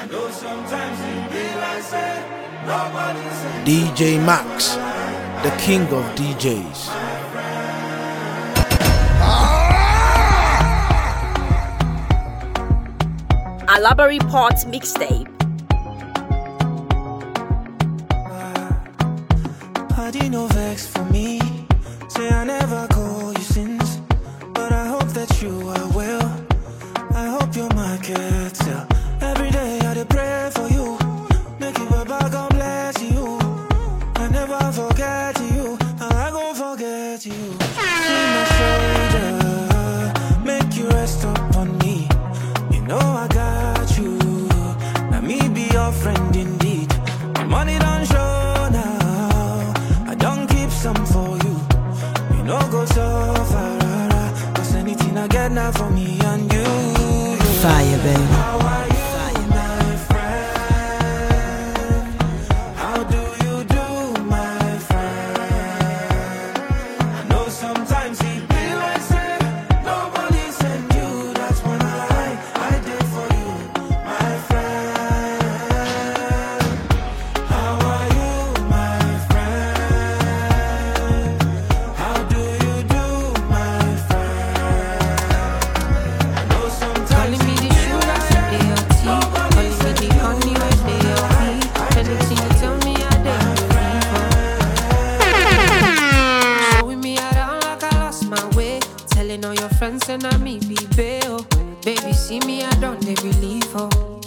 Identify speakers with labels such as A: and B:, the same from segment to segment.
A: DJ Max, the king of DJs.
B: Alaba Report mixtape.
C: Party no vex for me. Say I never call you since, but I hope that you are well. I hope your market sell. Every day I dey pray for you. Make you Baba God bless you. I never forget you. I gon' forget you. See my shoulder, make you rest upon me. You know I got you. Now me be your friend indeed. The money don't show now. I don't keep some for you. You know go so far. Cause anything I get now for me and you.
D: Fire, baby.
C: How are you, my friend? How do you do, my friend? I know sometimes it be like say nobody send you. That's when I did for you, my friend. How are you, my friend? How do you do, my friend? I know sometimes
E: Calling me the sugar when they are tea. Calling me the honey when they are tea. Anything you tell me, I don't believe. Showing me around like I lost my way. Telling all your friends and I me be bail. Baby, see me, I don't they believe her.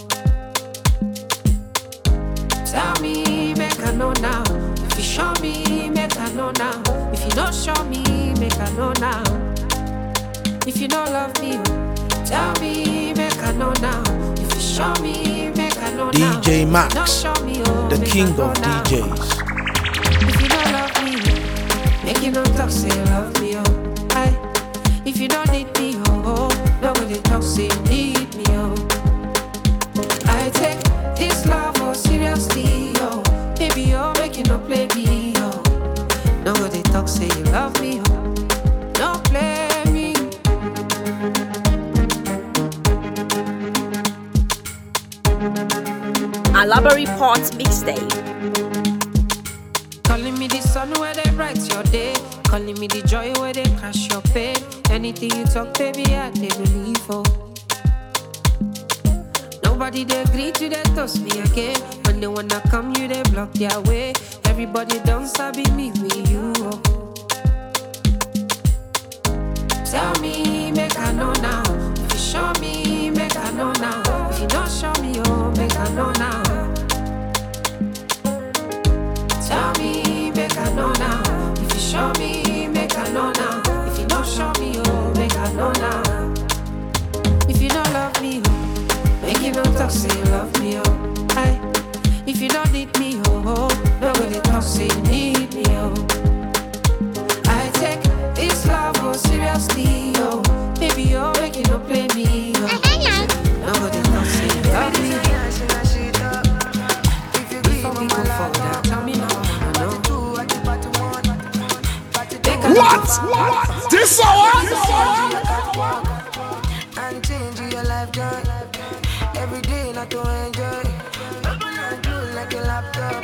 E: Tell me, make I know now. If you show me, make I know now. If you don't show me, make I know now. If you don't love me, tell me, make I know now. If you show me, make I know now.
A: DJ Max,
E: Don't show me, oh,
A: the
E: make
A: king
E: I know
A: of
E: now.
A: DJs.
E: If you don't love me, make you don't talk, say you love me, oh. Aye. If you don't need me, oh, nobody talk, say you need me, oh. I take this love oh seriously, oh. Baby, you're making no play me, oh. Nobody talk, say you love me, oh. Don't play me.
B: Alaba Report mixtape.
E: Calling me the sun where they bright your day. Calling me the joy where they crash your pain. Anything you talk, baby, I they believe, oh. Nobody they agree to they toast me again. When they wanna come, you they block their way. Everybody don't sabi me with you, oh. Tell me, make I know now. If you show me, make I know now. If you don't show me, oh, make I know now. Tell me, make I know now. If you show me, make I know now. If you don't show me, oh, make I know now. If you don't love me, oh, make you don't talk, say you love me, oh. Aye. If you don't need me, oh, nobody talk, say you need me, oh. I take this love, oh, seriously, oh. Baby, you're making no play me, oh. Nobody talk, say you love me. Before we go further, tell me now, I know.
A: What? This hour?
F: And change your life, joy. Every day, not to enjoy. And do like a laptop.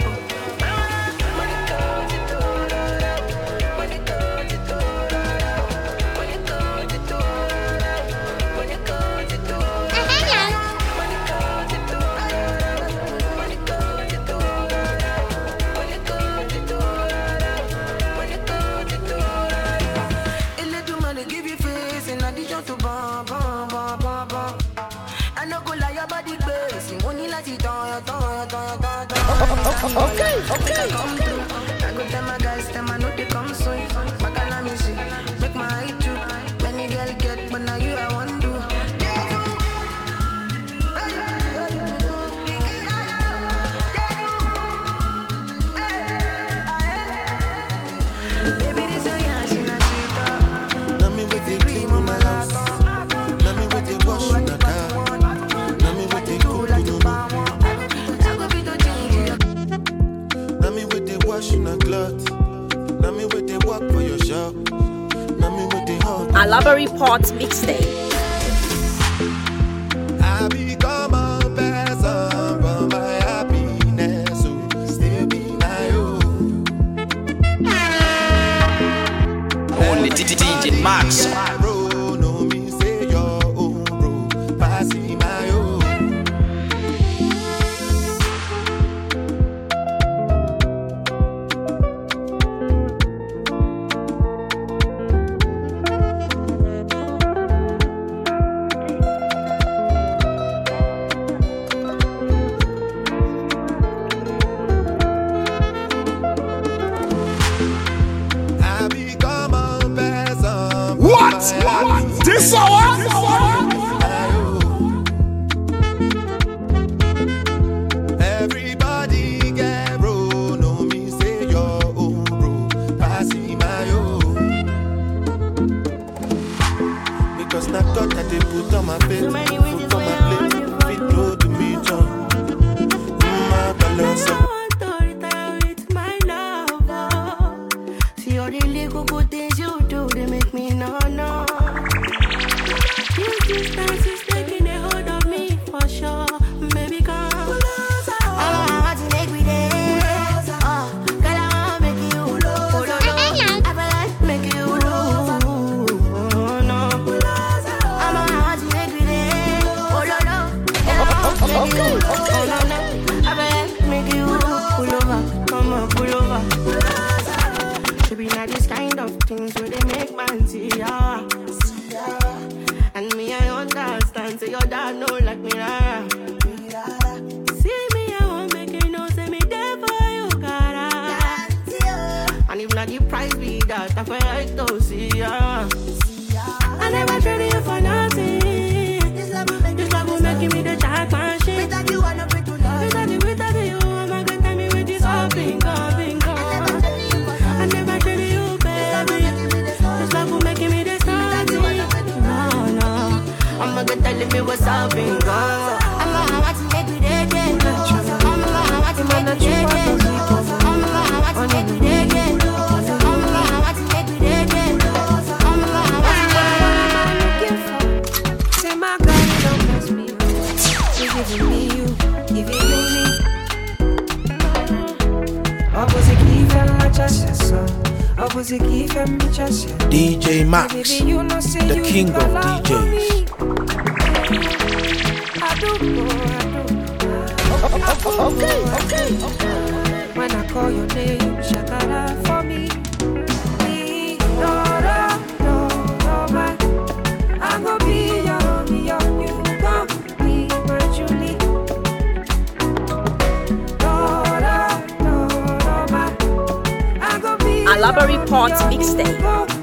F: Give you face and addition to bum, bum, bum, bum, bum. I no go lie, your body crazy. Money like it on. Okay. Come through. I go tell my guys, them I know they come soon. Back and me see, make my eye too. Many girl get, but now you I want to. Baby, this a yash in a cheetah.
G: Let me with the clean on my house. Let me with the wash in the car. Let me with the cool in the Let me with the wash in the cloth. Let me with the walk for your shop. Let me with the hug.
B: Alaba Report mixtape.
G: I become a person.
A: This hour.
G: Everybody get bro, no me say your own bro, pass me my own. Because not God that they put on my face, put on my plate, fit low to me, John. My balance.
F: See all the little good things you do, they make me no. This distance is taking a hold of me for sure. Baby, come. I want to make me dance. Girl, I want to make you lose. I want make you lose. No. I want to make me dance. Oh, no. Girl, I want to make you lose. Oh, no. I want make you pull over. Come on, pull over. Should be not this kind of things where they make man see ya. And me, I understand, so your dad know like me. See me, I won't make you know, say me there for you, gotta. And if not the price be that, I feel like to see ya. I never traded you for nothing. This love will make me the child machine. Without you, I never to love. Without you, I'm not gonna tell me with this all bingo. I never traded you, baby. This love will make me the I'm gonna tell me what's up and go. I'm want to make it again. I'm want to make it again. I'm want to make it again. I'm want to make it again. I'm want to make it. Say my God, don't mess me up. You're giving me you, giving me. Opposite key from my chest, so opposite key from my chest.
A: DJ Max, the king of DJs.
E: Okay. When I call your name, shakara for me. No, man. I'm gonna be your new girl, be my Julie. No, man. I'm gonna be
B: Alaba Report Mixtape.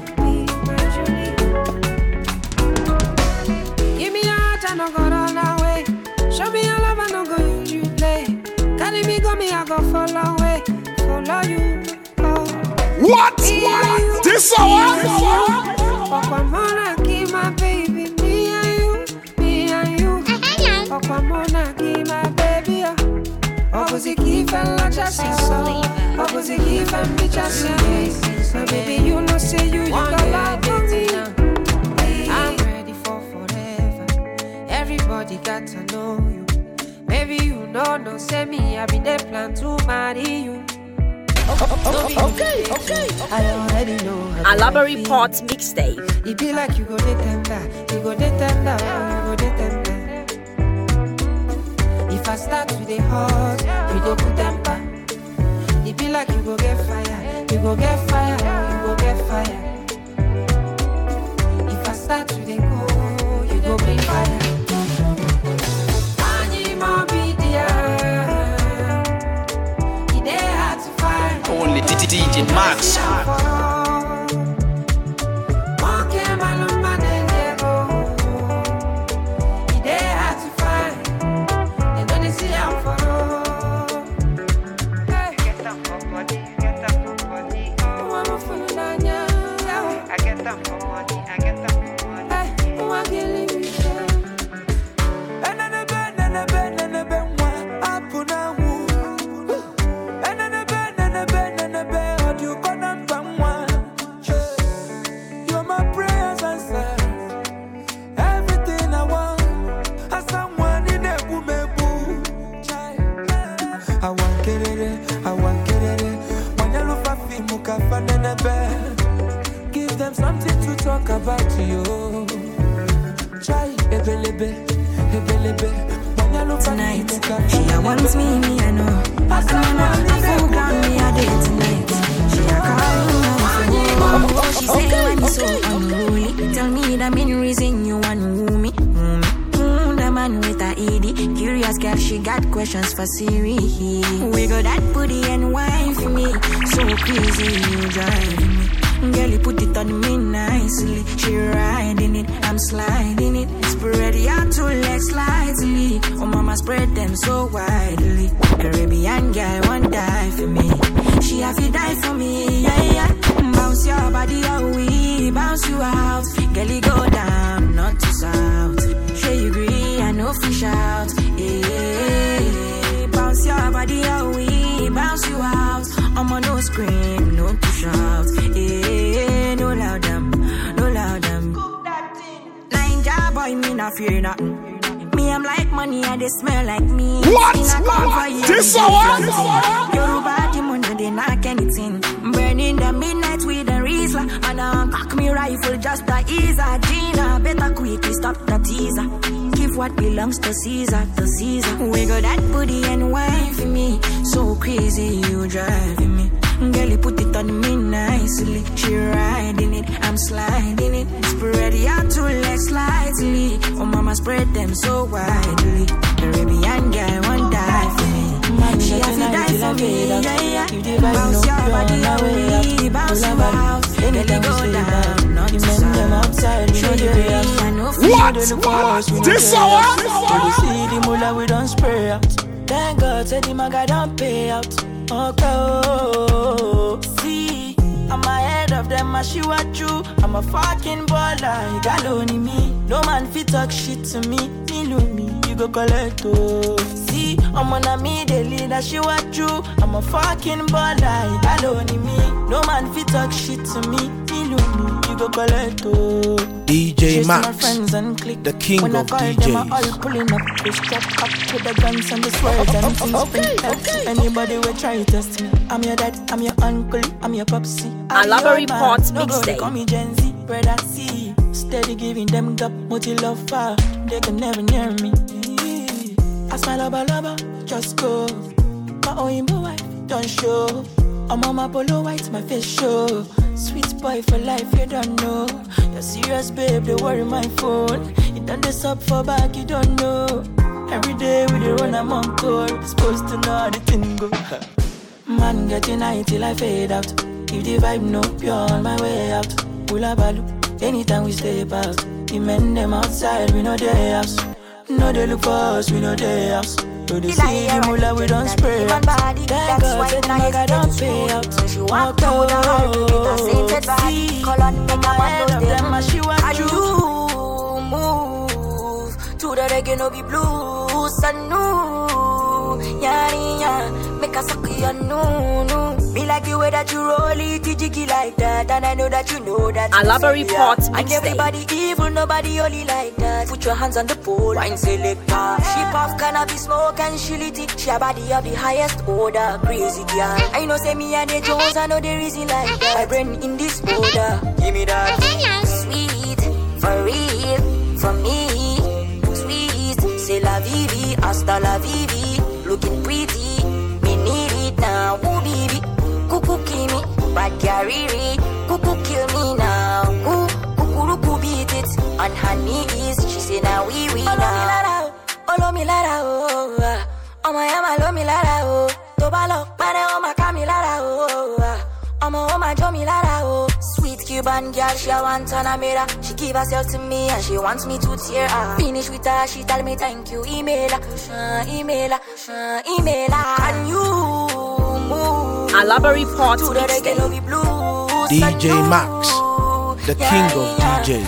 E: Give me your heart, I no go run away. Show me your love, I no go use you play. Carry me, go me, I go follow away. Follow you. Oh.
A: What? This hour?
E: Pokemon, keep my baby. Me and you. Pokemon, keep my baby. Opposite key fella just so. Opposite key fella me just so. My baby, you know say you got love for me. I'm ready for forever. Everybody got to know you. Maybe you know, no say me. I been there plan to marry you. Okay. I already know.
B: Alaba Report Mixtape.
E: It be like you go dey tender, you go dey tender. If I start to dey hot, we dey put temper. It be like you go get fire, you go get fire, you go get fire. If I start to dey go, you go bring fire.
H: Only DJ Max.
C: Give them something to talk about you. Try tonight.
D: She wants me, I know. I full ground me a day tonight. She a call me. She say when you so unruly. Tell me the main reason you want to me. The man with a ED. Curious girl, she got questions for Siri. We got that booty and wine for me. So crazy, you drive me. Girl, you put it on me nicely. She riding it, I'm sliding it. Spread your two legs slightly. Oh, mama, spread them so widely. Caribbean girl won't die for me. She have to die for me, yeah, yeah. Bounce your body away, bounce you out. Girl, you go down, not to south. Sure you agree, I know fish out. Yeah. Bounce your body away, bounce you out. I'm on no scream, no to shout. Yeah, no loud them, no loud them. Ninja boy, me not fear nothing. Me, I'm like money and they smell like me.
A: What?
D: This one? Your body money, they knock anything. Burning the midnight with a Riesler. And cock me rifle just to ease a Gina. Better quickly stop the teaser. Give what belongs to Caesar, to Caesar. Wiggle that booty and wine for me. So crazy, you driving me. Girl, you put it on me nicely. She riding it, I'm sliding it. Spread your two legs slightly. Oh, mama, spread them so widely. Caribbean girl won't die for me. She has to die for me, yeah, yeah. Bounce your body away, bounce you out. Girl, you go down, not to south.
A: What? This hour?
C: You see the mullah we don't spray out. Thank God, said the maga don't pay out. Okay, see, I'm ahead of them, I see what you. I'm a fucking baller, you got only me. No man fit talk shit to me, me love me, you go collect oh. See, I'm on a me, the leader, she what you. I'm a fucking baller, you got only me. No man fit talk shit to me, me love me, you go collect oh.
A: DJ Max, the king
C: when
A: of
C: I
A: DJs.
C: them, I all pulling up, they strap up with the guns and the swords and things. Okay. Anybody will try to test me. I'm your dad, I'm your uncle, I'm your popsy.
B: Alaba Reports
C: no
B: mixtape.
C: call me Gen Z, brother C. Steady giving them gap, multi love fire. They can never near me. I smile lover, just go. My own wife, don't show. I'm on my polo white, my face show. Sweet boy for life, you don't know. You're serious, babe, they worry my phone. You done this up for back, you don't know. Every day we the run, I'm on call. Supposed to know how the thing go. Man, getting high till I fade out. If the vibe no pure on my way out. Pull balu, anytime we step out. The men them outside, we know their house. No they look for us, we know their house. So they see the mullah, we don't spray out. Thank God, said the maga don't pay out.
D: She walk down the hall with a sainted body. Call on make a man
C: of them, and she want you.
D: Move to the reggae, no be blues. And no, yeah, make a suck you, no. Me like the way that you roll it, jiggy like that. And I know that you know that.
B: Alaba Reports
D: And
B: mixtape.
D: everybody evil, nobody only like that. Put your hands on the pole, wine selector. She puff cannabis smoke and she lit it. She a body of the highest order, crazy girl. I know say me and the Jones, I know the reason like that. My brain in this order, give me that. Sweet, for real, for me. Sweet, c'est la vie, hasta la vivi. Looking pretty, me need it now. Ooh, baby, cuckoo kill me, bad carry, cuckoo kill me now. Ooh, cuckoo beat it on her knees. She say now we now. Olo mi lara oh, oh my ama lo mi lara oh. Tobalo, mane oh my kami lara oh. Oh my jo mi lara oh. Sweet Cuban girl, she a want on a mirror. She give herself to me and she wants me to tear her. Finish with her, she tell me thank you. Email her, email her. Can you move?
B: Alaba Reports
D: to the reggae, no
B: mixtape.
D: be blues.
A: DJ Max, the king of DJs.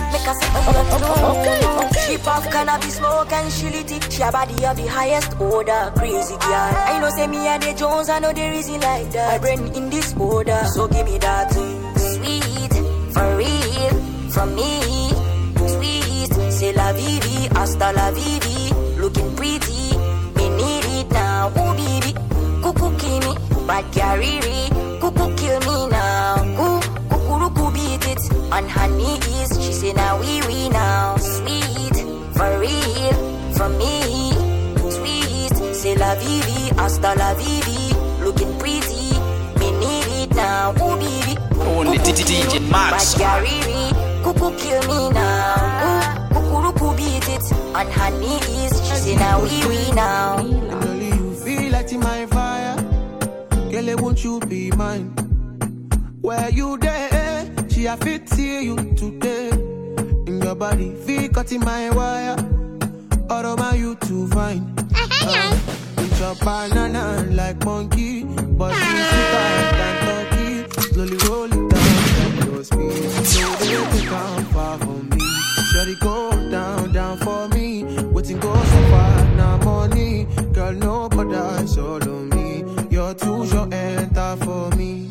D: She puff cannabis smoke and she lit it. She a body of the highest order, crazy girl. I know say me and the Jones, I know the reason like that. My brain in this order, so give me that. Sweet, for real, from me. Sweet, c'est la vie, hasta la vivi. Looking pretty, me need it now. Ooh baby, cuckoo kill me, bad carry, cuckoo kill me now. Ooh, cuckoo beat it on her knees. She say now we now. Sweet, for real, from me. Sweet, c'est la vie, hasta la vivi. Looking pretty, me need it now. Ooh baby,
H: Only DJ Max.
D: bad carry, cuckoo kill me now. Ooh, cuckoo beat it on her knees. She say now we now.
I: Only you feel like in my fire. Girl, won't you be mine? Where you there? See, I fit see you today. In your body, feel cutting my wire. All over you to find. With your banana like monkey. But you sweeter than turkey. Slowly roll it down like your speed. So they come far from me. Shawty go down, down for me. Waiting go so far, now money. Girl, nobody solo me. You're too short, enter for me.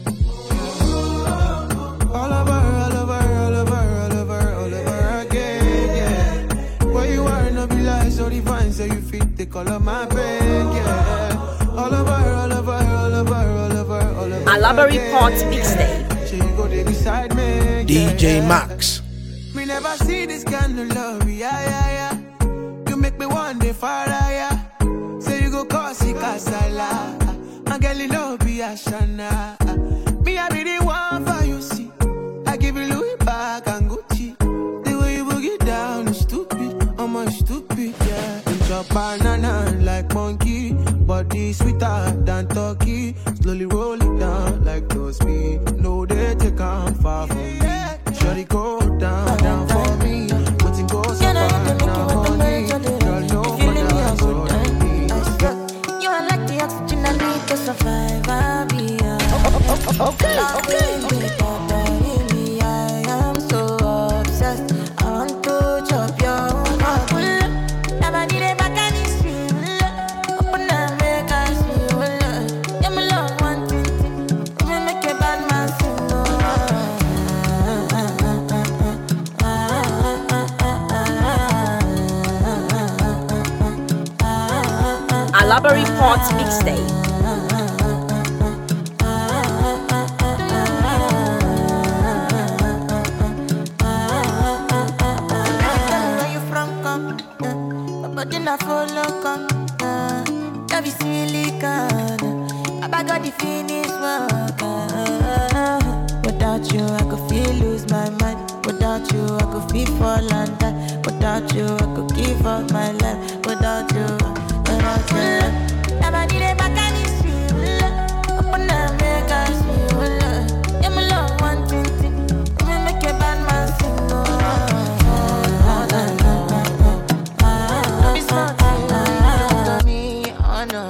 I: All over, all over, all over, all over, all over again, yeah. Where you are, no be like so divine, so you fit the color of my pain, yeah. All over, all over, all over, all over, all over.
B: Alaba Report mixtape.
I: So you go there beside me,
A: DJ Max.
I: Me never see this kind of love, yeah. You make me one day far, yeah. Say you go cause it casala. And girl, you love be a shana. Me, I be the one for you, see. I give you Louis back and Gucci. The way you boogie down is stupid. I'm stupid, yeah. Eat your banana like monkey. Body sweeter than turkey. Slowly roll it down like those speed. No, they take on far from me. Shawty go down, down for me. Waiting go so far, now honey. Girl, no one so like me.
D: You are like the oxygen I need to survive. I'll be okay. I am so obsessed. I want to chop your heart. Never need a back and it's real. Open up, make us feel. Yeah, my love, one thing. We make a bad man sing.
B: Alaba Report mixtape.
D: Where you from, come? But then I follow, come. Love is silicon. I got the finish work. Without you, I could feel lose my mind. Without you, I could feel fall and die. Without you, I could give up my life. Without you, never need a back and it's real. Open up, make us feel. Yeah, my love, one thing. We make a bad man sing. Be smart, to me. Oh, no.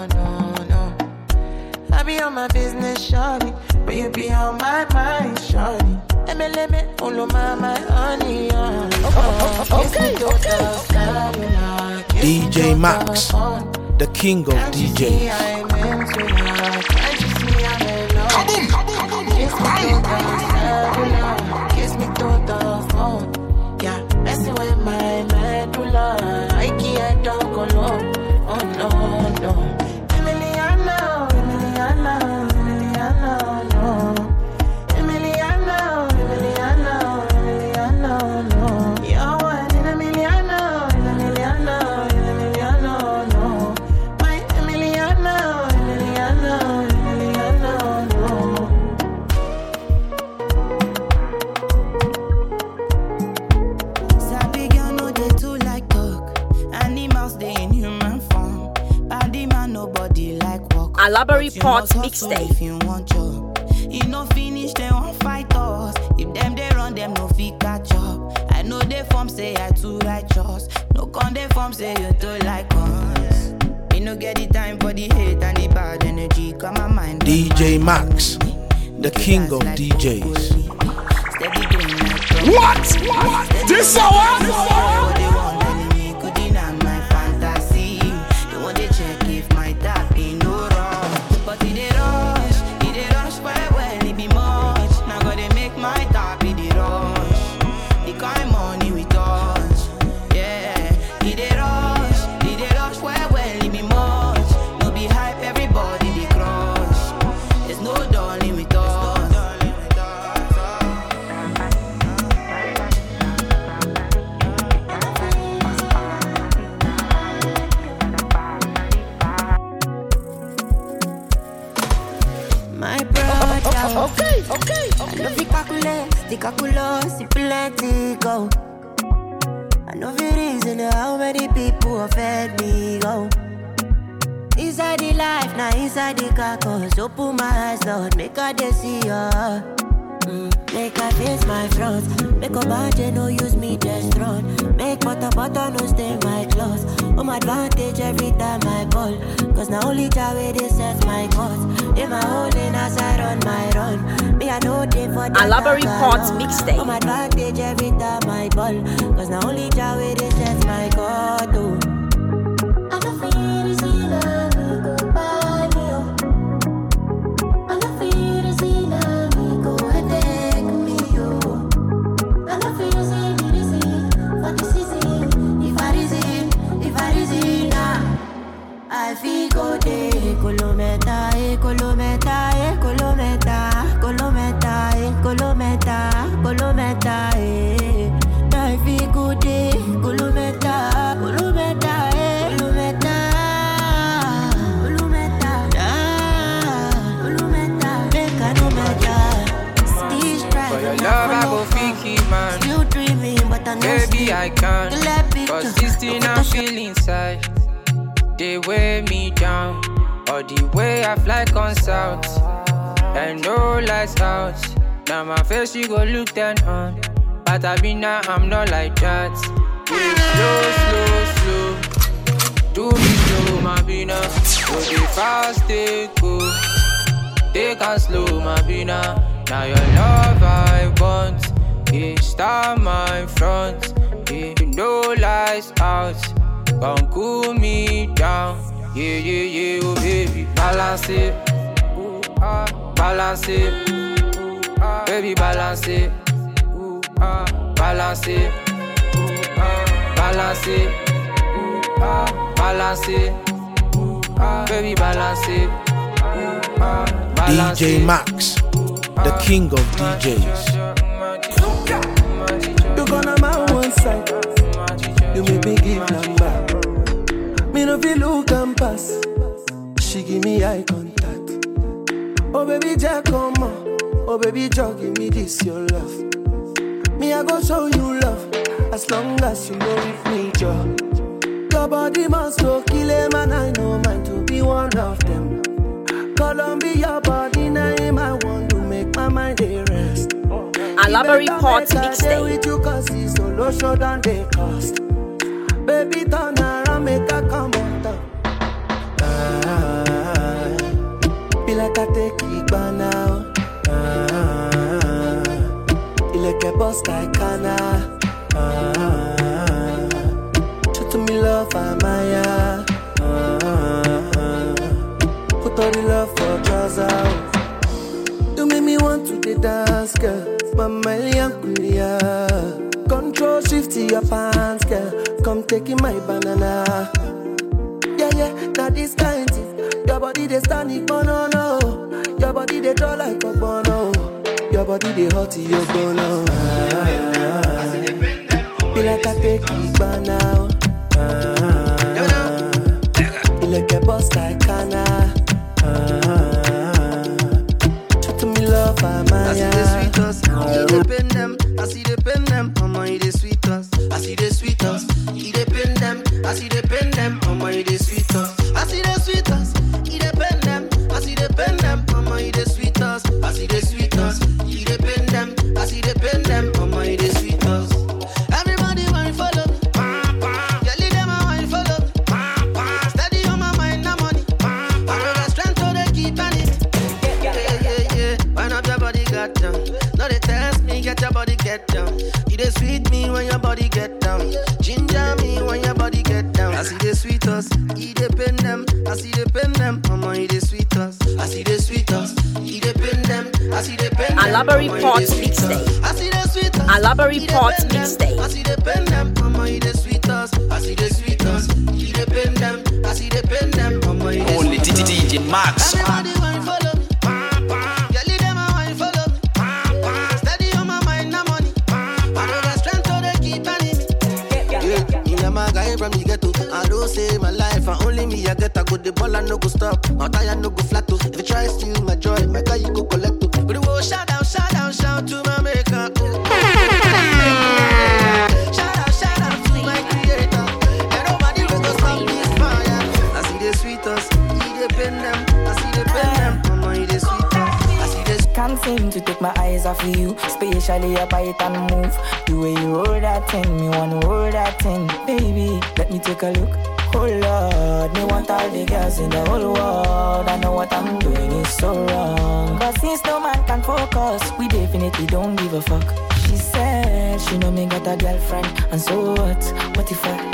D: I be on my business, shawty. But you be on my mind, shawty. Let me follow my honey. Okay.
A: DJ Max, the king of DJs.
D: Kiss me through the phone. Yeah, messing with my medulla. I can't talk alone. Oh no. Emiliano, no. Emiliano, no. You're one in Emiliano, no. My Emiliano, no. Sabi girl no dey too like talk. Animals they in human form. Body man nobody like walk.
B: Alaba Report mixtape.
D: If you want job, you no finish they won't fight us. If them they run them no fit catch up. I know they form say I too righteous. No con they form say you too like us. Me no get the time for the hate and the bad energy. Come my mind.
A: DJ Max, the king of DJs.
D: Steady green like
H: What? This hour?
D: they want me could deny my fantasy. They want to check if my tap ain't no wrong. But it dey rush well, it be much. Now gotta make my tap it dey rush. The kind money we touch, yeah. It dey rush well, it be much. No be hype, everybody dey crush. There's no darling with us. My brother, okay. I know fi calculate, the calculus, it plenty go. I know fi reason how many people offend me go. Inside the life, now inside the carcass. Open my eyes, Lord, make her they see ya.
F: Make I face my front. Make a budget, no use me just run. Make butter, no stay my clothes. On my advantage every time I ball. Cause now only Jah way they set my cause. In my holding as I run my run. Me I know they for that.
B: Alaba Report mixtape.
F: On my advantage every time I ball. Cause now only Jah way they set my cause. Oh. I don't feel easy now, me go buy me up. I don't feel easy now, me go attack me up. I don't feel easy for the season. If I reason now, I feel go day. Kolometa, kolometa, kolometa, kolometa, kolometa, kolometa, I feel go day. Kolometa, kolometa, kolometa, kolometa, kolometa, make I no matter. Still
J: For your love, I go freaky, man.
F: Still dreaming, but I know
J: baby, I can't. Cause this thing I feel inside, they weigh me down. Or the way I fly on south, and no lights out. Now my face, you go look down on. But I be now, I'm not like that. Slow. Do me slow, my bina. Go the fast, they go. Take and slow, my bina. Now your love I want. Start my front. You know lights out. Come cool me down. Yeah, oh baby, balance it. Balance it. Baby, balance it. Balance it. Balance it. Balance it. Baby, balance it.
A: DJ Max, the king of DJs.
I: You gonna my one side. You make me give number. Me no feel look and pass. She give me eye contact. Oh baby Jack, come on. Oh baby Jack, give me this your love. Me I go show you love. As long as you know with me, Joe. Your body must go kill him, and I know mine to be one of them. Columbia body name, I want to make my mind a rest.
B: Alaba Report mixtape.
I: With you cause it's solo show than they cost. Baby turn around, make a come on top. Be like I take it by now. You like a boss like Kana. Show to me love, Amaya. Put all the love for trousers. You make me want to the dance, girl. Mama Yankulia. Control shift to your pants, girl. Come taking my banana. Yeah, now this kind thing. Your body they stand it, no. Your body they draw like a bono. Your body they hot, you bono. Feel like I take it by now. Feel like a boss like Kana. To me love, Amaya.
K: I see the sweetest, he depend them. I see the pen them, Mama, he the sweetest. I see the sweetest, he depend them. I see the pen them, Mama, he the sweetest. I see the sweetest, he depend them. I see the pen them, Mama, he the sweetest. I see the sweetest, he depend them. I see the pen them, Mama, he the sweetest. Everybody want to follow me. Yeah, lead them, I want to follow me. Steady on my mind, no money. I know the strength so they keep on it. Yeah. Wind up your body, got down. No, they test me, get your body, get down. You they sweet me when your body get down. Ginger me when your body get down. I see the sweetest, he depend them. I see the pen them, Mama, he the sweetest. I see the sweetest, he depend them. I see the pen them.
B: Alaba Report mixtape.
K: I see the sweetest.
B: Alaba Report mixtape.
K: I see the pen them, Mama, he the sweetest. I see the sweetest, he depend them. I see the pen them, Mama, he the
H: only DJ Max.
K: Everybody want to follow me. Yeah, lead them, I want to follow me. Steady on my mind, no money. I know the strength so they keep on me. Yeah, my guy from the ghetto. I don't say my life, and only me I get. I go the ball and no go stop. My tire no go flat. If you try steal my joy, my guy you go collect. But the world shout out to my maker. Shout out to my creator. And nobody will go stop this fire. I see the sweetest, he depend them. I see the pen them, Mama, he the sweetest. I see the
D: can't seem to take my eyes off of you. Spatially up I and move. The way you hold that thing, me wanna hold that thing. Baby, let me take a look. Oh Lord, me want all the girls in the whole world. I know what I'm doing is so wrong. But since no man can focus, we definitely don't give a fuck. She said she know me got a girlfriend, and so what? What if I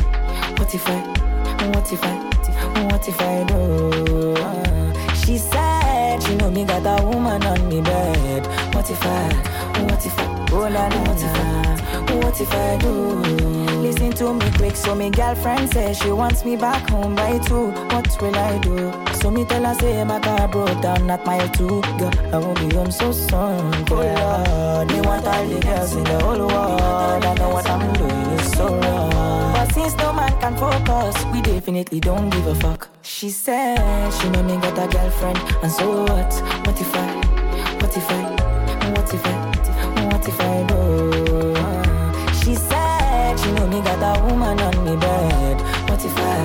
D: do? She said she know me got a woman on me bed. What if I, oh la la, what if I do? Listen to me quick, so me girlfriend says she wants me back home by 2. What will I do? So me tell her say my car broke down at mile 2. Girl, I won't be home so soon. Oh Lord, me want all the girls in the whole world. I know what I'm doing is so wrong. But since no man can focus, we definitely don't give a fuck. She said she know me got a girlfriend, and so what? What if I do? She said she know me got a woman on me bed. What if I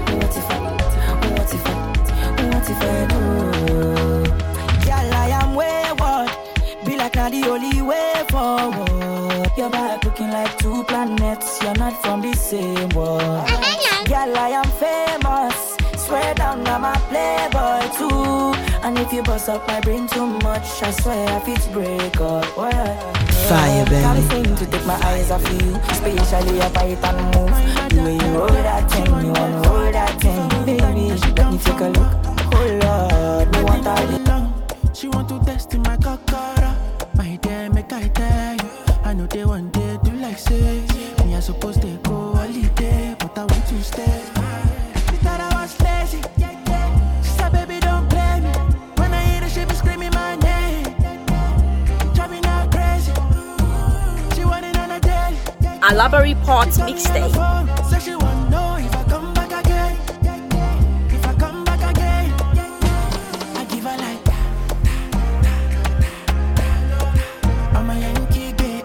D: do? Girl, I am wayward. Be like not the only way forward. Your back looking like 2 planets. You're not from the same world. Girl, I am famous. Swear down, I'm a playboy too. And if you bust up my brain too much, I swear I fit break up.
A: Fire, baby.
D: Can't seem to take my eyes off you. Spatially up I and move. The way you hold that thing, you wanna hold that thing. Baby, let me take a look. Oh Lord, me want all the
I: She want to test in my cockara. My dear, make I tell you. I know they want to do like say. Me I supposed to go holiday, but I want to stay. She thought I was lazy. She said, baby, don't play me. When I hear the shit, be screaming my name. Drive me now crazy. She wanted on a daily.
B: Alaba Report Mixtape.
I: Say she want know if I come back again. If I come back again, I give her like I'm a Yankee gay.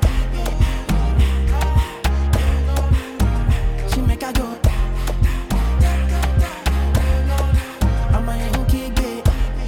I: She make her go. I'm a Yankee gay.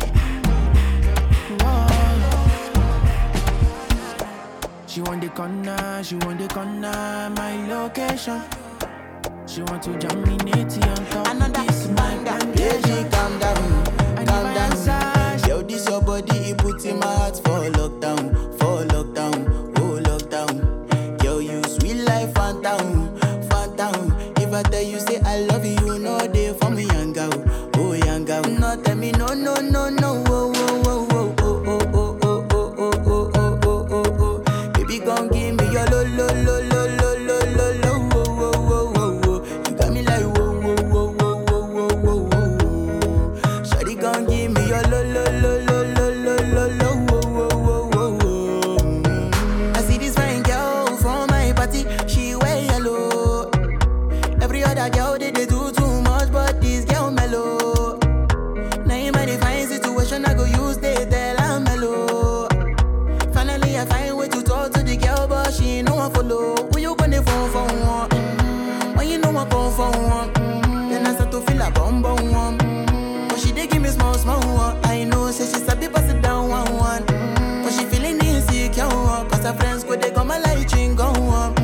I: She want the corner, my location. She want to jam me natty on top. Another this man that
K: Baby, calm down, calm down. Yo, this your body, it puts in my heart for lockdown, oh lockdown. Yo, you sweet life, phantom. If I tell you say I love you, you know they for me, young girl, oh young girl. No, tell me no, oh. Baby, come give me your lo. You got me like whoa. Shawty, come give me your lo. I see this fine girl from my party, she wear yellow. Every other girl they do too much, but this girl mellow. Now in my divine situation, I go use they tell I'm mellow. Finally, I find way to talk to the girl, but she ain't no one follow. When you gonna phone for one? When you know I come for one? Then I start to feel a bum one. But she dey give me small one. I know, say she sabi pass it down one. But she feeling insecure, cause her friends go they go my light ring go on.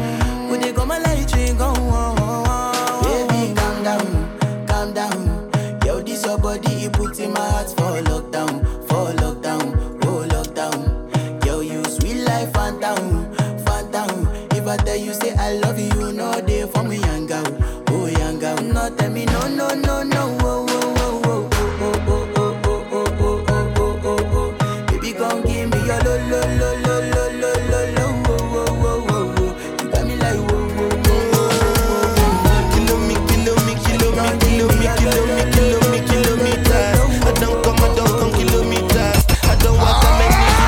K: Baby, calm down. Yo, this your body, it puts in my heart for lockdown, oh lockdown. Yo, you sweet life, phantom. If I tell you say I love you, you know they for me, young girl, oh young girl. No, tell me no, oh. Baby, come give me your lo. You got me like whoa. Kilometers. I don't come kilometers. I don't walk that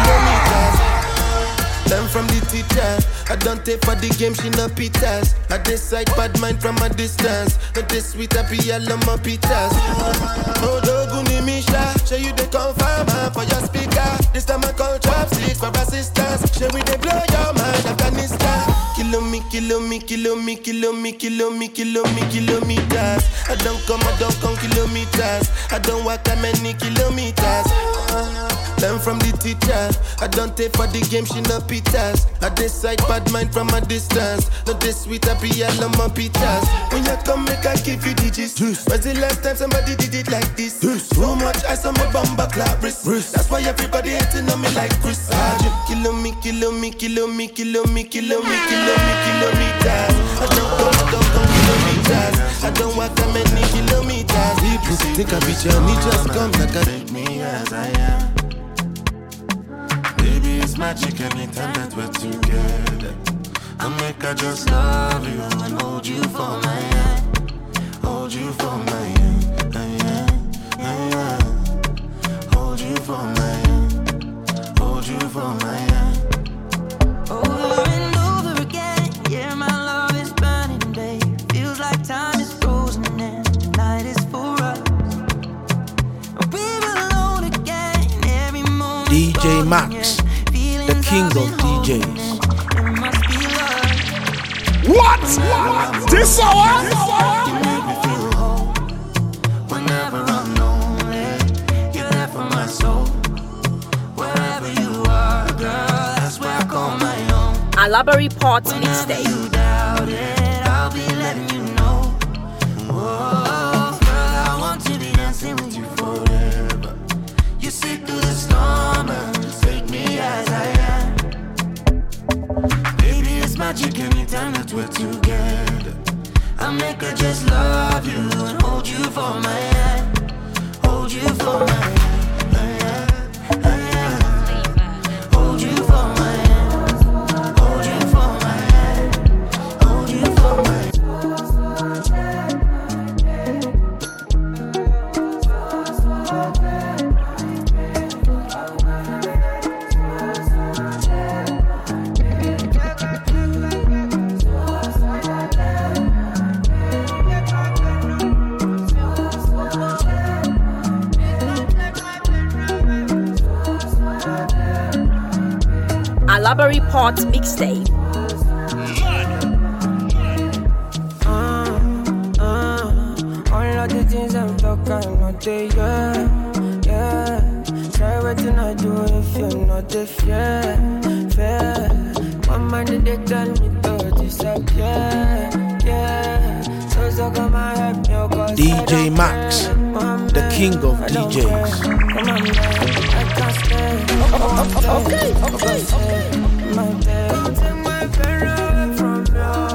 K: many kilometers. Learn from the teacher. I don't take for the game, she no pitas. I decide bad mind from a distance. Not this sweet, I be all on my pitas. Oh, Doguni Misha, show you the confirm for your speaker. This time I call chopsticks for assistance. Show we they blow your mind, Afghanistan. Kilometers. I don't come kilometers. I don't walk that many kilometers.
G: Learn from the teacher. I don't take for the game, she no pitas. I decide bad mind from a distance. Not this sweet, I be all on my pitas. When you come, make I give you digits. When's the last time somebody did it like this? Too much ice on my bumper clap wrist. That's why everybody hating on me like Chris. Kilo me, kilo me, kilo me, kilo me, kilo me, kilo me, kilometers. I don't come kilometers. I don't walk that many kilometers. People think I be Johnny, just come like I take me as I am. Baby, it's magic anytime that we're together. I make I just love you and hold you for my hand. Hold you for my hand. Hold you for my hand. Hold you for my hand.
D: Over and over again, yeah, my love is burning, babe. Feels like time is frozen and the night is for us. We're alone again, every moment.
A: DJ Max, the king of DJs.
H: What? This hour?
G: You make me feel whole. Whenever I'm lonely, you're there for my soul. Wherever you are, girl, that's where I call my own.
B: Alaba Report Mixtape.
G: You doubt it, I'll be letting you know. Oh, girl, I want to be dancing with you forever. You sit through the storm and take me as I am. Baby, it's magic anytime that we're together. I make her just love you and hold you for my hand. Hold you for my hand. Hold you for my hand. Hold you for my hand. Hold you for my hand.
B: Alaba Report Mixtape.
F: All of the things I'm talking, not the yeah. Try what I do if you're not the fair. One man they tell me to disappear, yeah. So come and help me, cause
A: DJ Max, the king of DJs.
F: I can't stay. Okay. My babe, take my pen away from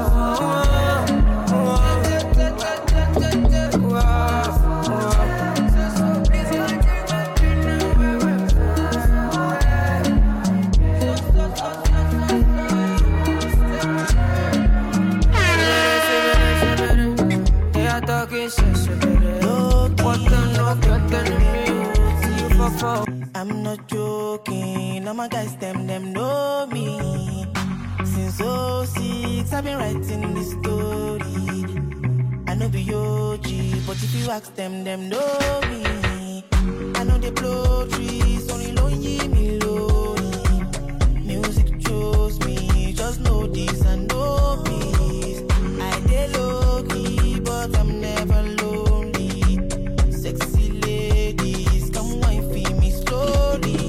I: I'm not joking, all my guys, them know me. Since 06, I've been writing this story. I know be OG, but if you ask them know me. I know they blow trees, only lonely me lonely. Music chose me, just know this and know peace. I dey low key, but I'm never lonely. Sexy ladies, come wine for me slowly.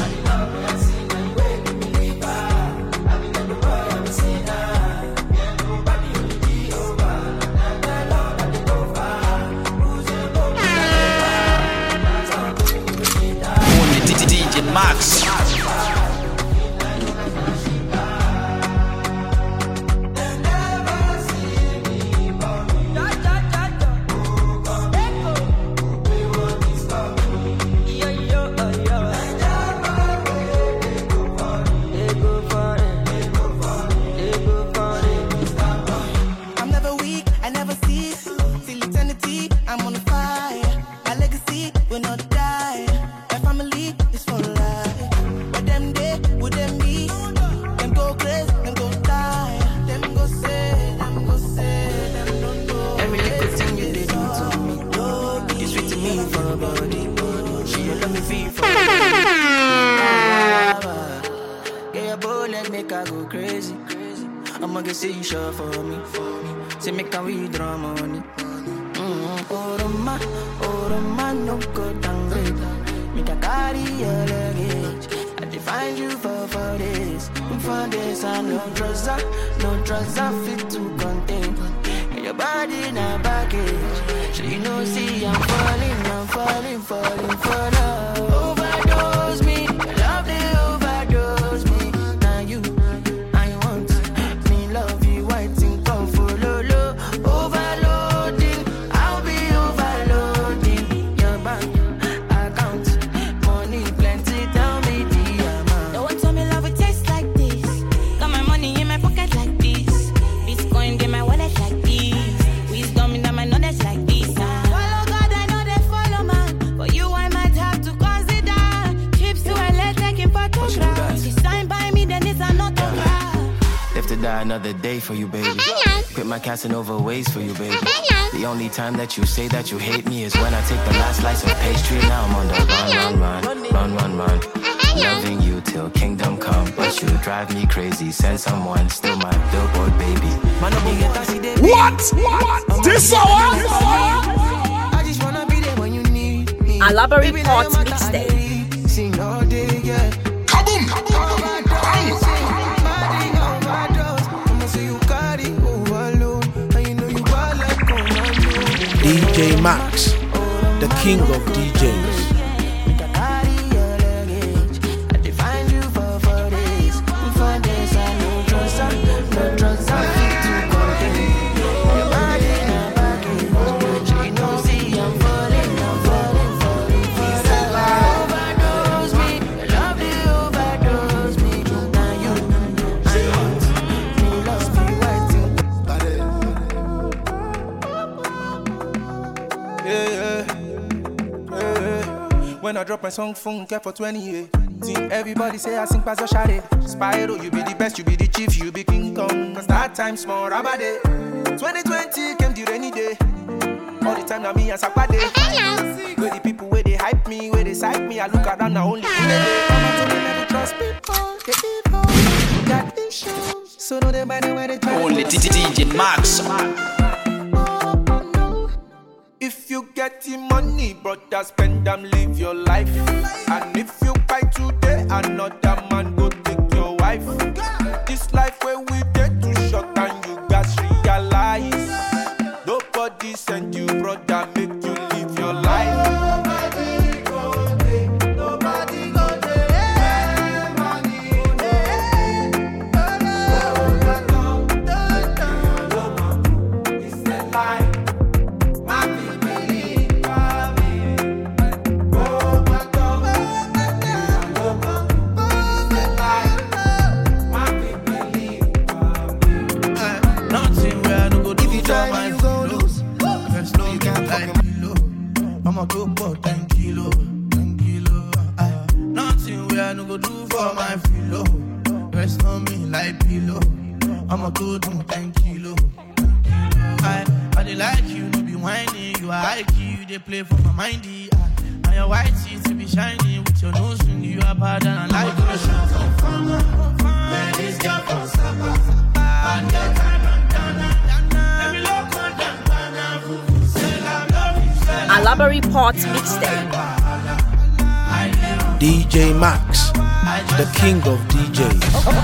L: DJ Max.
I: I'm never weak, I never cease. Till eternity, I'm on fire. My legacy will not die. My family is for life. But them day, would them be? Them go crazy, them go die. Them go say, them don't know.
F: every little thing you did to me. You sweet to me for a body. She let me feel for get your bullet, make I go crazy. I'ma get say you sure for me. Say make I withdraw money. Oh, the man, no good and great. Make a carry, yeah.
I: foundation, no trouser fit to contain. And your body not baggage. So you know, see, I'm falling for love. Overdose me, love they overdose me. Now you, I want me love you, I think of follow. Overloading, I'll be overloading your bank account. Money plenty, tell me the amount.
D: No one told me love would taste like this. Got my money in my pocket like this. Bitcoin in my wallet like this. Wisdom in my knowledge like this. Follow God, I know they follow man. For you, I might have to consider trips to LA taking photographs. She signed by me, then it's an autograph.
M: Live to die another day for you, baby. Quit my Casanova ways for you, baby. The only time that you say that you hate me is when I take the last slice of pastry. Now I'm on the run. Loving you till kingdom come, but you drive me crazy. Send someone, still my billboard baby.
H: What? This hour?
I: I just wanna be there when you need me.
B: Alabari Port Mixtape.
I: Sing all day, yeah.
H: Kaboom!
A: DJ Max, the king of DJs.
N: When I drop my song, funk for 20 years. Everybody say I sing past the shade. Spyro, you be the best, you be the chief, you be King Kong. Cause that time small, rabade. 2020 came the rainy day. All the time now me and Sakwade. Where the people, where they hype me, where they psych me, I look around now only. Never trust people, the people got issues. So no, they by the way they try.
L: Only DJ Max.
N: If you get the money, brother, spend them, live your life. And if you buy today, another man go take your wife. This life where we get too short and you guys realize nobody send you, brother, make you live your life. Nobody go there, nobody go there. Money there. It's a lie.
I: I'ma go for 10 kilo. Nothing where I no go do for my filo. Rest on me like pillow. I'ma go do 10 kilo. I dey like you, no be whining. You are high key, you dey play for my mindy. And your white teeth to be shiny with your nose ring. You are bad and I like you. Man, this girl from Sapa. And that every local
B: Alabari Port Mixtape.
A: DJ Max, the king of DJs.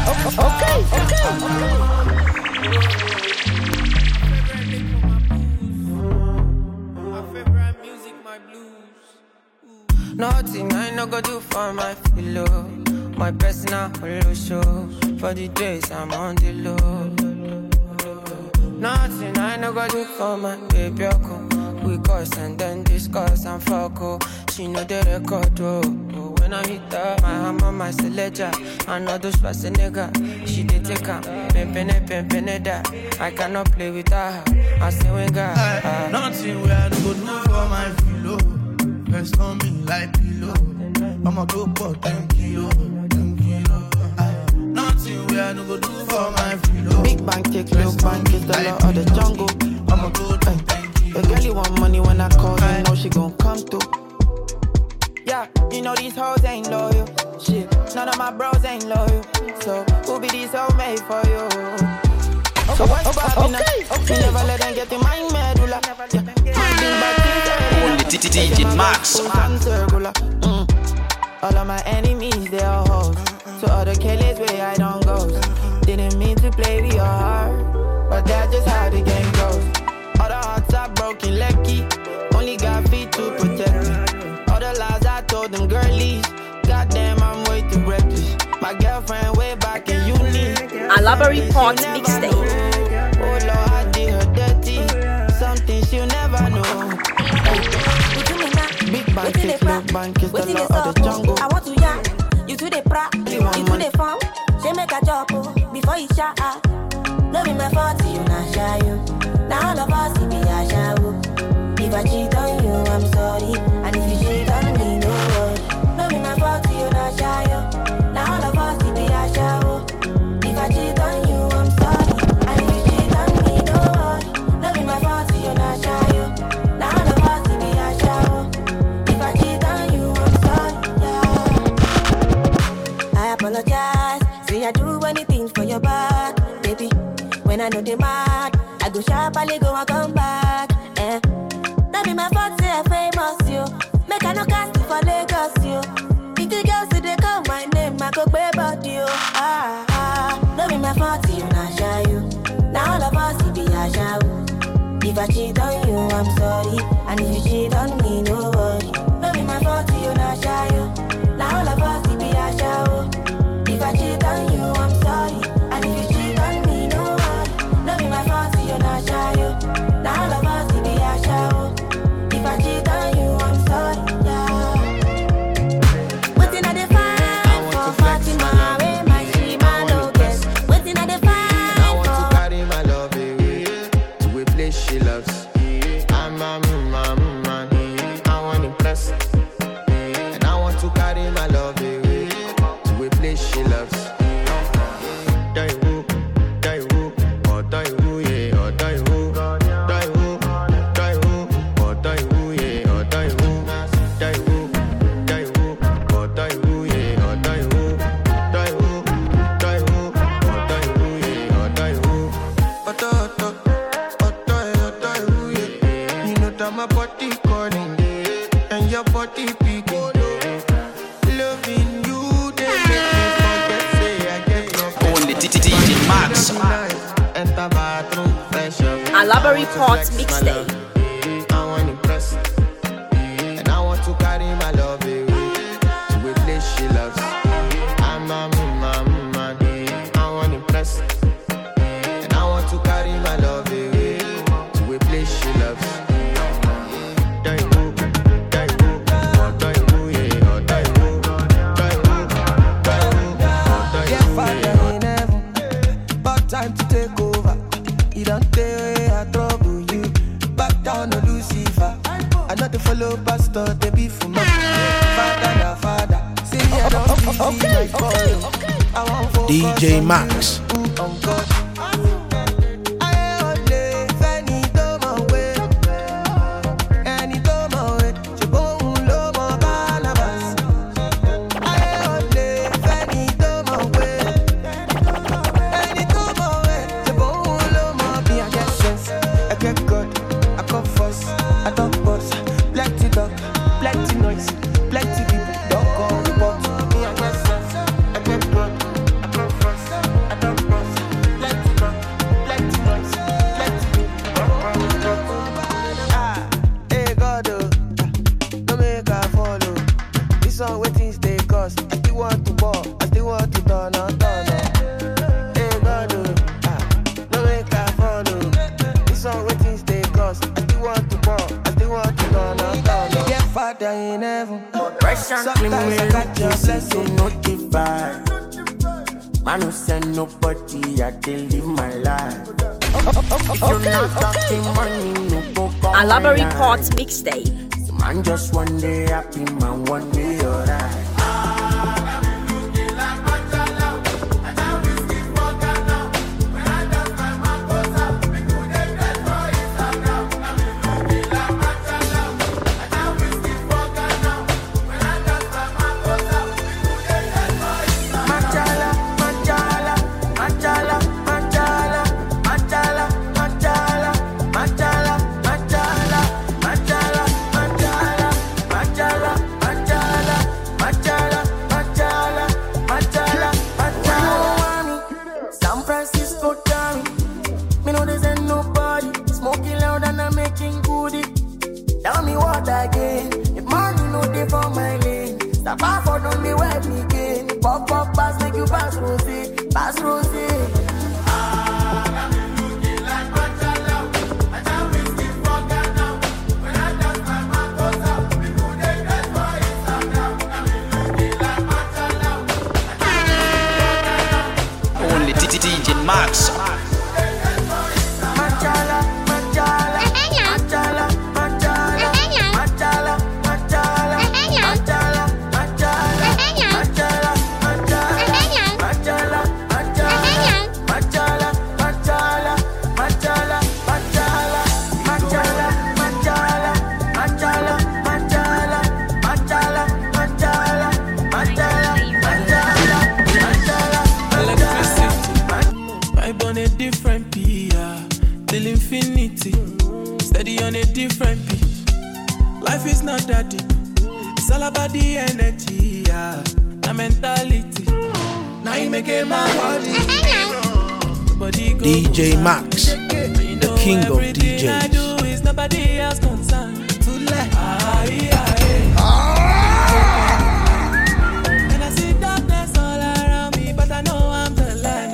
J: Nothing I no go do for my pillow. My personal hollow show. For the days I'm on the low. Nothing I no go do for my baby. We cuss and then discuss and fuck, oh. She know the record, oh. When I hit her, my hammer, my selector. I know those fast nigga. She did take her, pempene that. I cannot play with her. I say when God.
I: Nothing where I go do for my filo. Rest on me like pillow. I'ma go for 10 kilo. Nothing where I go do for my filo.
O: Big bank take little bank is the law of the jungle.
I: I'ma go 10 kilo.
O: The girl you want money when I call, you know she gon' come through. Yeah, you know these hoes ain't loyal. Shit, none of my bros ain't loyal. So who be these hoes made for you? So what's poppin'? You never let them get in my medulla.
L: Only DJ Max.
O: All of my enemies, they are hoes. So other killers where I don't go. play with your heart, but that's just how the game goes. All the hearts are broken, lucky. Only got feet to protect me. All the lies I told them girlies. Goddamn, I'm way too reckless. My girlfriend way back in uni.
B: Alaba Report Mixtape.
O: Oh Lord, I did her dirty. Something she'll never know. Big bank, little bank is the law of the jungle.
F: I want to yarn. You to the pra, you to the farm. She make a job before you shut up. No be my fault, you not shy you. Now all of us be a shy. If I cheat on you, I'm sorry. And if you cheat on me, no worry. No be my fault, you not shy you. Now all of us be a shy. If I cheat on you, I'm sorry. And if you cheat on me, no worry. No be my fault, you not shy you. Now all of us be a shy. If I cheat on you, I'm sorry. Yeah. I apologize. Say I do anything for your back, baby. When I know the mad, I go sharply go and come back. That be my fault, say I famous you. Make I no cast you for Lagos you. If the girls say they call my name, I go pay about you. That be my fault, you not shy you. Now all of us be a shy. If I cheat on you, I'm sorry. And if you cheat on me, no worry. That be my fault, you not shy you. Now all of us be a shy. If I cheat on you, I'm sorry. And if you cheat on me, no worry. That be my fault, you not shy you. Now all of us be a shy. If I cheat on you, I'm sorry, yeah. Waiting at the fire for Fatima, where my Shima no guess. Waiting at the fire.
K: I want to carry my love away to a place she loves. I'm a man. I want to impress. And I want to carry my love away to a place she loves. Die who, or die who, yeah, or die who. My body calling and your body picking. Loving you, they make me forget. Say I get no.
L: Only DJ Max.
K: Enter bathroom fresh up.
B: Alaba Report Mixtape.
K: I want to impress, and I want to carry my love away to a place she loves. I'm a man. I want to impress, and I want to carry my love away to a place she loves.
I: Time to take over. You don't tell I trouble you. Back down to Lucifer. I not to follow pastor, they be for my father. See, I don't see my calling. I want for
A: DJ Max.
I: On God.
P: Sometimes I got your blessing notified. Man who send nobody, I can live my life. If you're not talking money, no go come.
B: Alaba Report Mixtape.
P: Man just one day happy, man one day alright.
K: Machala, Papa for no me wet me king. Pop up pass make you pass Rosie, pass Rosie.
L: Only DJ Max.
I: Steady on a different beat. Life is not that deep. It's all about the energy, yeah. The mentality. Now you make it my body.
A: DJ Max, the king of DJs.
I: I do is nobody else concerned. To let and I see darkness all around me, but I know I'm the light.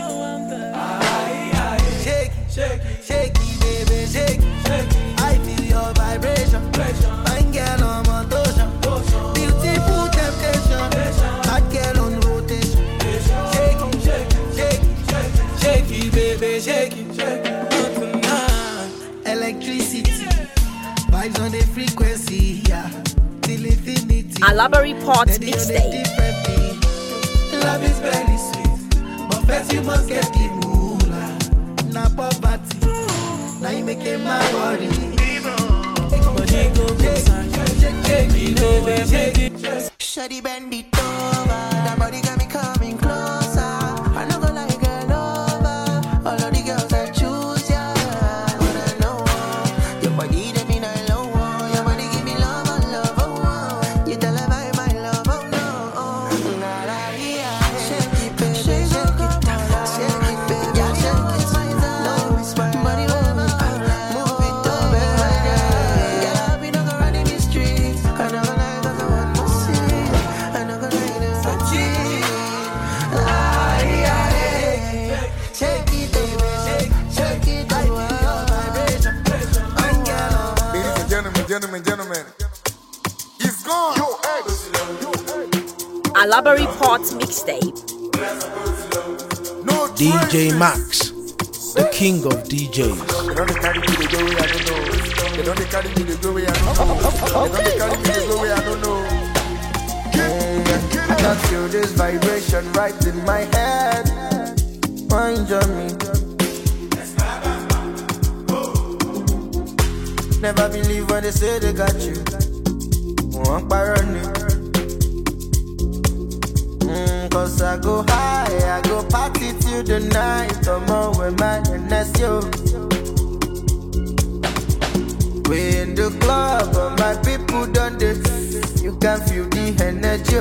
K: Shake it, shake it, shake it, baby, shake it. I feel your vibration. Fine girl on motion. Beautiful temptation. Hot girl on rotation. Shake it, shake it, shake it, shake it, baby, shake it. Electricity, vibes on the frequency, yeah. Till infinity.
B: Alaba Report Mixtape.
K: Love is very sweet, but first you must get the moolah. Na poverty, now you make it my body.
O: Shawty bend it over, that body got me coming closer. I no go like girl over, all of the girls I choose ya. Wanna know your body they mean I love, your body give me love, oh. You tell her my love, oh no. Shake it, baby, shake it, shake it, baby, shake it, body over, move it over. Yeah, we no go run in the streets, I know like I want to see, I know go like this a cheat. Shake it, baby, shake it,
H: Ladies and gentlemen, he's gone.
B: Alaba Report Mixtape.
A: DJ Max, the king of DJs.
H: They don't carry me the way I don't know. They don't carry me the way I don't know. They don't carry me the way I don't know.
K: I can feel this vibration right in my head. Mind on me. Never believe when they say they got you. One parony. Cause I go high, I go party till the night. Come on with my NSO. We in the club, but my people done this. You can feel the energy.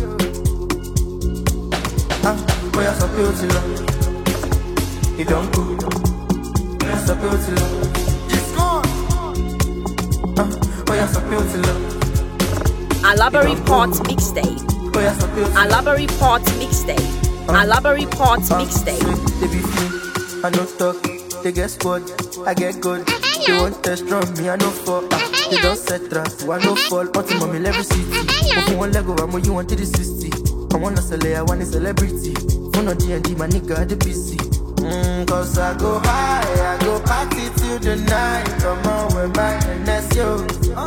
K: Boy, I'm so beautiful. It don't go. I'm so beautiful.
H: He's gone.
K: Boy, I'm so beautiful.
B: Alaba Report Mixtape. Alaba Report Mixtape. Alaba Report Mixtape.
K: They be free, I no talk. They get spot, I get good. They want test from me, I no fall. They don't set trust, I no fall. But mommy every city. If you want Lego, I'm you want to the 60. I want to sell I want a celebrity. Phone on D&D, my nigga, the PC. Cause I go high, I go party till the night. Come on with my NSO.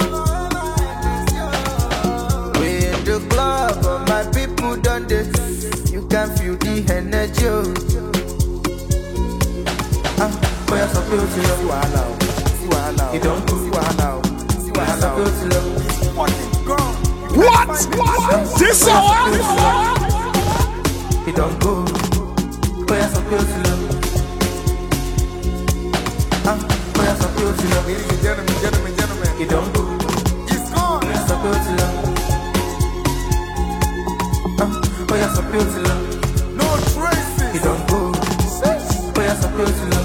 K: We in the club, but my people done this. You can feel the energy. Boy, I'm so beautiful. You don't go. I'm so beautiful.
H: What? This hour?
K: You don't go. Boy, I'm so beautiful. Boy, I'm so beautiful.
H: Ladies and gentlemen.
K: You don't go.
H: He's gone.
K: Boy, I'm so beautiful. Boy, I'm so beautiful.
H: No traces.
K: You don't go. Boy, I'm so beautiful.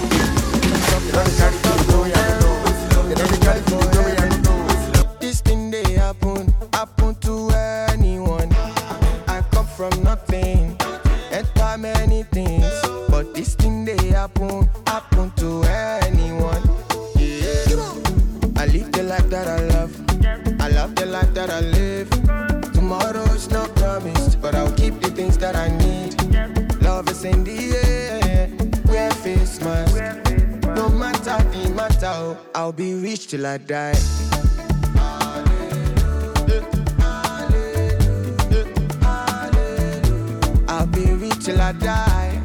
H: They don't carry me the way I don't know. They don't carry me the way I don't know.
K: This thing
I: that I live. Tomorrow's not promised, but I'll keep the things that I need. Love is in the air, wear face mask. No matter the matter, I'll be rich till I die. I'll be rich till I die.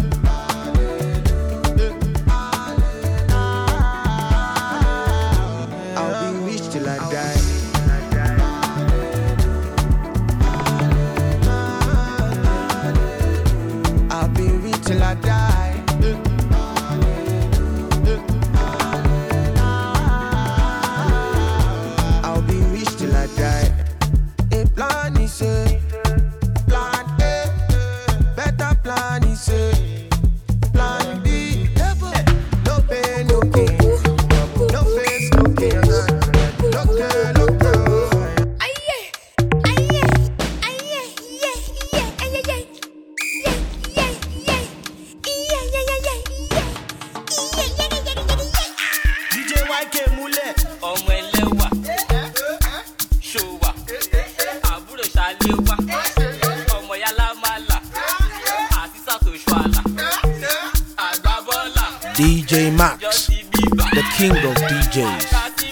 I: I'll be rich till I die. I'll be rich till I die. I'll be rich till I die. A plan is a plan A, better plan is a plan B. No pain, no gain, no face, no gain, no girl, no girl.
Q: DJ YK Mule, ọmọ ẹlẹ́wà, ṣòwà, àbúrò ṣàléwà, ọmọ yálà màlà, àti sàtòṣù àlà, àgbàbọ́là.
A: DJ Max, the king of DJs.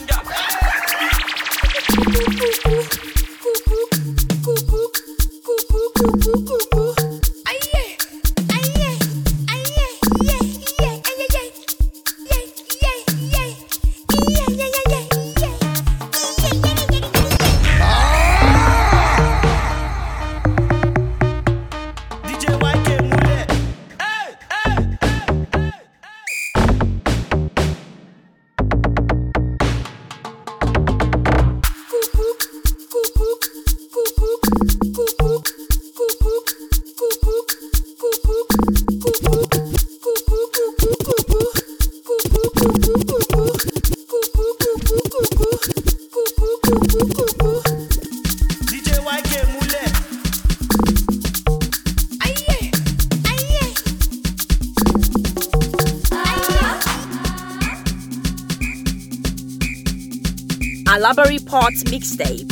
B: Alabari Port Mixtape.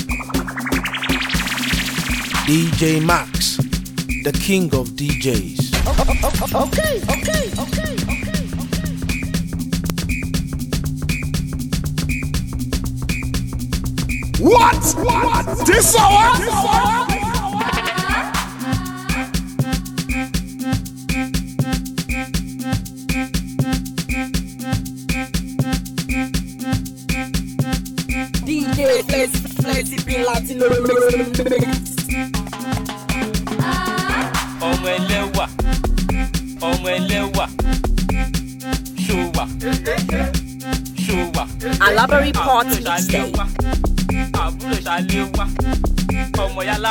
A: DJ Max, the king of DJs.
Q: Okay.
H: What? This hour?
Q: DJ Flexi Latino Mix. Ọmọ ẹlẹ́wà, ṣòwà.
B: Alabari Port Mixtape.
Q: Àbúrò ṣàléwà, ọmọ yálà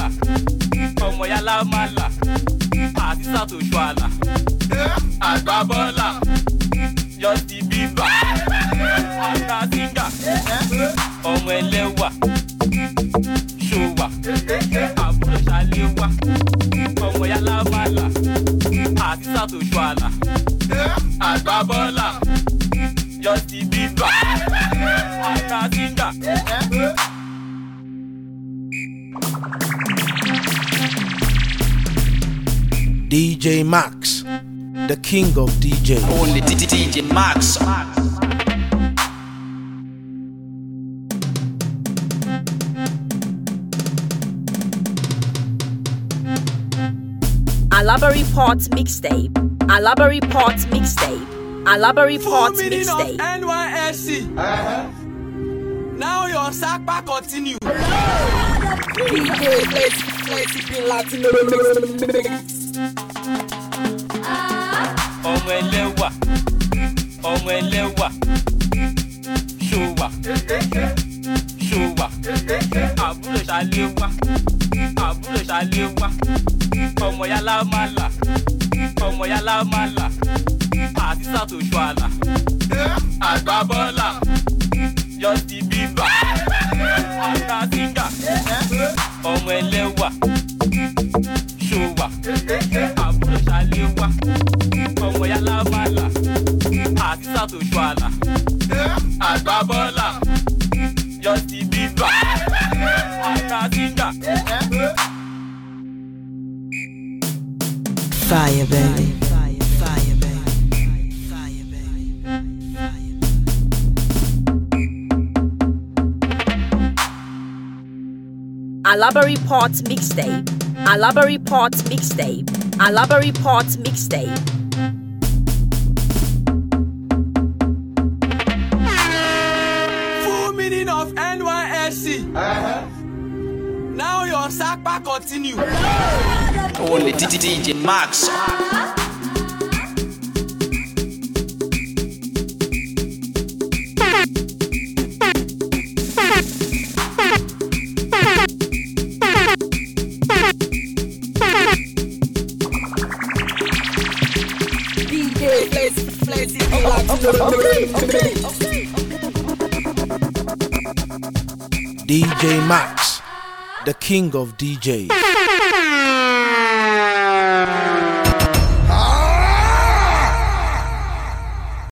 Q: màlà, àti sàtòṣù àlà, àgbàbọ́là, Justin Bieber, àgbàsíngà, ọmọ ẹlẹ́wà, ṣòwà, àbúrò ṣàléwà, ọmọ yálà màlà, àti sàtòṣù àlà, àgbàbọ́là, Justin Bieber, àgbàsíngà.
A: DJ Max, the king of DJs.
L: Only DJ Max.
B: Alabari Port Mixtape. Alabari Port Mixtape. Alabari Port Mixtape.
R: NYSC. Now your Sakpa continue. DJ Flexi Latino Mix.
Q: Ọmọ ẹlẹ́wà, ṣòwà, àbúrò ṣàléwà, ọmọ yálà màlà, àti sàtòṣù àlà, àgbàbọ́là, Justin Bieber, àgbàsíngà, ọmọ ẹlẹ́wà, ṣòwà, àbúrò ṣàléwà, ọmọ yálà màlà, àti sàtòṣù àlà, àgbàbọ́là, Justin Bieber,
S: Fire, baby.
B: Alaba Report Mixtape. Alaba Report Mixtape. Alaba Report Mixtape.
R: Full meaning of NYSC. Now your sackpa continue.
L: Only DJ Max.
A: DJ Max, the king of DJs.